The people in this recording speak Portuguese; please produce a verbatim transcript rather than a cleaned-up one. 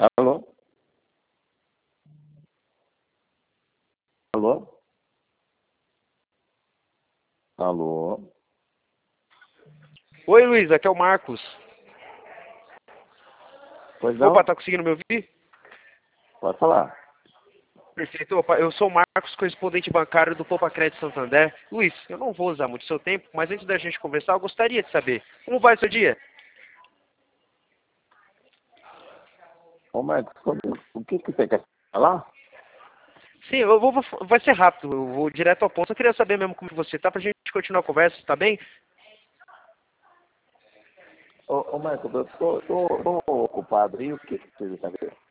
Alô? Alô? Alô? Oi, Luiz, aqui é o Marcos. Pois não? Opa, tá conseguindo me ouvir? Pode falar. Perfeito. Opa, eu sou o Marcos, correspondente bancário do Poupa Crédito Santander. Luiz, eu não vou usar muito seu tempo, mas antes da gente conversar, eu gostaria de saber como vai o seu dia? Ô, Marcos, sobre o que, que você quer falar? Sim, eu vou, vai ser rápido, eu vou direto ao ponto. Eu queria saber mesmo como você tá, pra gente continuar a conversa, tá bem? Ô, ô Marcos, eu tô, tô, tô ocupado aí, o que, que você quer saber?